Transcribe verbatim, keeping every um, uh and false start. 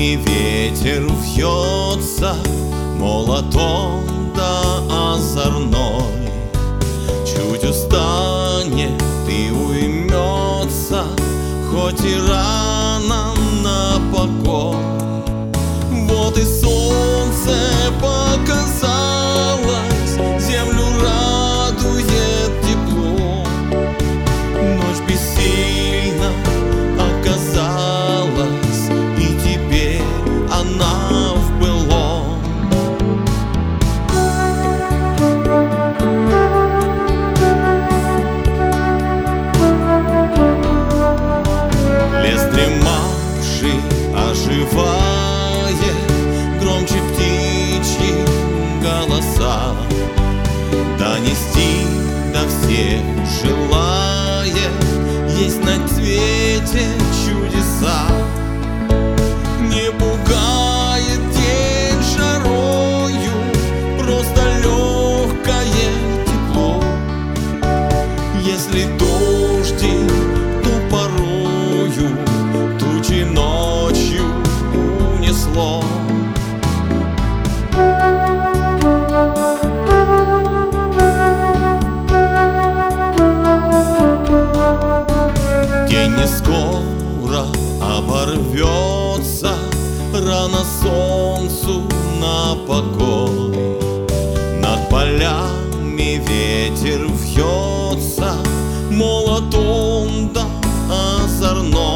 полями ветер вьется, молотом да озорной. Чуть устанет и уймется, хоть и рано на покой. Вот и солнце показалось, землю радует тепло. Ночь бессильна оказалась, и теперь она в былом. Лес дремавший оживает, громче птичьи голоса. Донести до всех желает, есть на свете чудеса. Не пугает день жарою, просто легкое тепло. Если дождик, то порою тучи ночью унесло. День не скоро оборвется, рано солнцу на покой. Над полями ветер вьется, молотом да озорной.